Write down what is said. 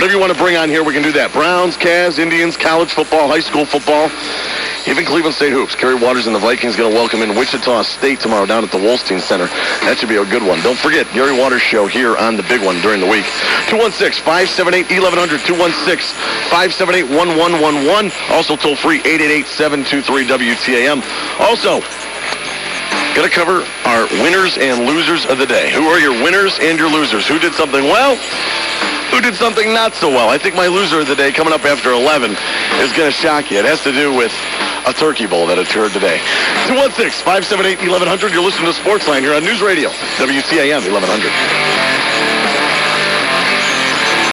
Whatever you want to bring on here, we can do that. Browns, Cavs, Indians, college football, high school football, even Cleveland State hoops. Kerry Waters and the Vikings going to welcome in Wichita State tomorrow down at the Wolstein Center. That should be a good one. Don't forget, Gary Waters show here on the big one during the week. 216-578-1100, 216-578-1111. Also toll free, 888-723-WTAM. Also, going to cover our winners and losers of the day. Who are your winners and your losers? Who did something well? Who did something not so well? I think my loser of the day coming up after 11 is going to shock you. It has to do with a turkey bowl that occurred today. 216-578-1100. You're listening to Sportsline here on News Radio, WTAM 1100.